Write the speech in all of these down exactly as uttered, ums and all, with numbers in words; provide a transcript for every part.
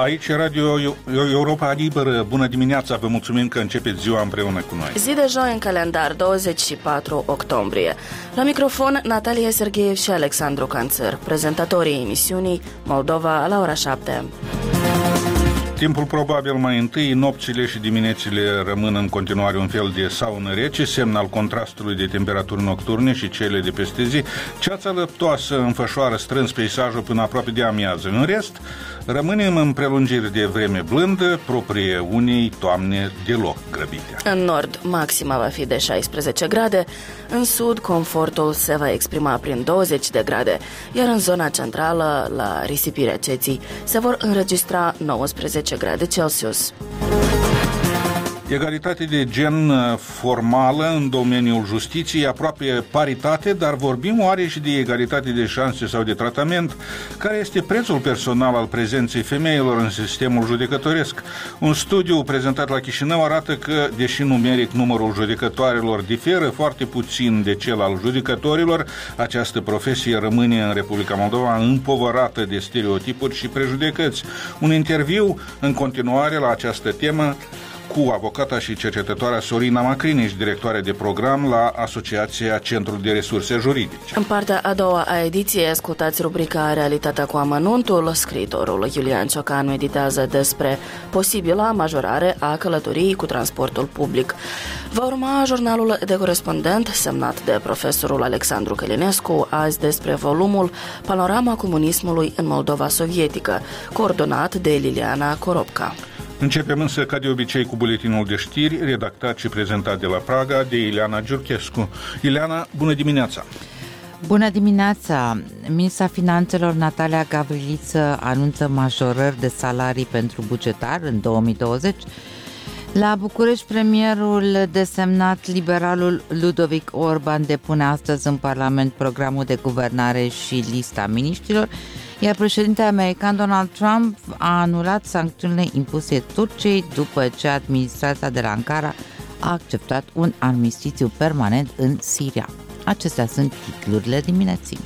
Aici Radio Europa Liberă. Bună dimineața, vă mulțumim că începeți ziua împreună cu noi. Zi de joi în calendar, douăzeci și patru octombrie. La microfon, Natalia Sergeev și Alexandru Canțăr, prezentatorii emisiunii Moldova la ora șapte. Timpul probabil mai întâi, nopțile și diminețile rămân în continuare un fel de saună rece, semn al contrastului de temperaturi nocturne și cele de peste zi. Ceața lăptoasă înfășoară strâns peisajul până aproape de amiază. În rest, rămânem în prelungiri de vreme blândă, proprie unei toamne deloc grăbite. În nord, maxima va fi de șaisprezece grade, în sud, confortul se va exprima prin douăzeci de grade, iar în zona centrală, la risipirea ceții, se vor înregistra nouăsprezece grade Celsius. Egalitate de gen formală în domeniul justiției, aproape paritate, dar vorbim oare și de egalitate de șanse sau de tratament? Care este prețul personal al prezenței femeilor în sistemul judecătoresc? Un studiu prezentat la Chișinău arată că, deși numeric numărul judecătoarelor diferă foarte puțin de cel al judecătorilor, această profesie rămâne în Republica Moldova împovărată de stereotipuri și prejudecăți. Un interviu în continuare la această temă cu avocata și cercetătoarea Sorina Macrinici, directoare de program la Asociația Centrul de Resurse Juridice. În partea a doua a ediției ascultați rubrica Realitatea cu amănuntul. Scriitorul Iulian Ciocan meditează despre posibila majorare a călătoriei cu transportul public. Va urma jurnalul de corespondent semnat de profesorul Alexandru Călinescu, azi despre volumul Panorama comunismului în Moldova sovietică, coordonat de Liliana Coropca. Începem însă, ca de obicei, cu buletinul de știri, redactat și prezentat de la Praga de Ileana Giurchescu. Ileana, bună dimineața! Bună dimineața! Ministra Finanțelor Natalia Gavriliță anunță majorări de salarii pentru bugetar în două mii douăzeci. La București, premierul desemnat liberalul Ludovic Orban depune astăzi în Parlament programul de guvernare și lista miniștrilor, iar președintele american Donald Trump a anulat sancțiunile impuse Turciei după ce administrația de la Ankara a acceptat un armistițiu permanent în Siria. Acestea sunt titlurile dimineții.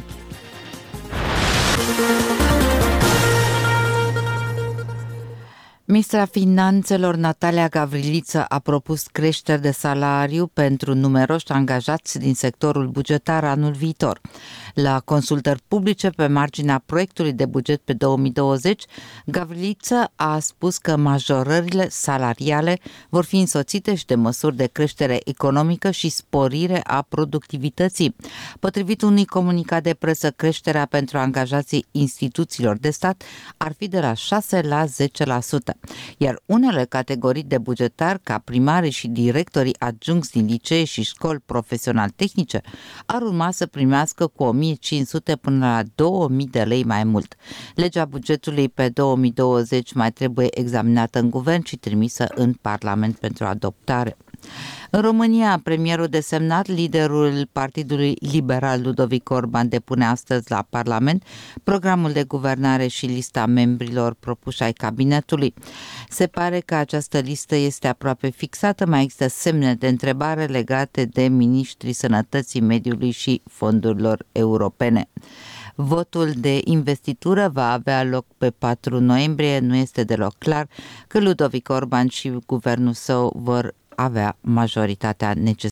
Ministra Finanțelor Natalia Gavriliță a propus creșteri de salariu pentru numeroși angajați din sectorul bugetar anul viitor. La consultări publice pe marginea proiectului de buget pe două mii douăzeci, Gavriliță a spus că majorările salariale vor fi însoțite și de măsuri de creștere economică și sporire a productivității. Potrivit unui comunicat de presă, creșterea pentru angajații instituțiilor de stat ar fi de la șase la zece la sută. Iar unele categorii de bugetari, ca primarii și directorii adjuncți din licee și școli profesional-tehnice, ar urma să primească cu o mie cinci sute până la două mii de lei mai mult. Legea bugetului pe două mii douăzeci mai trebuie examinată în guvern și trimisă în Parlament pentru adoptare. În România, premierul desemnat, liderul Partidului Liberal Ludovic Orban, depune astăzi la Parlament programul de guvernare și lista membrilor propuși ai cabinetului. Se pare că această listă este aproape fixată, mai există semne de întrebare legate de miniștrii sănătății, mediului și fondurilor europene. Votul de investitură va avea loc pe patru noiembrie. Nu este deloc clar că Ludovic Orban și guvernul său vor avea majoritatea necesară.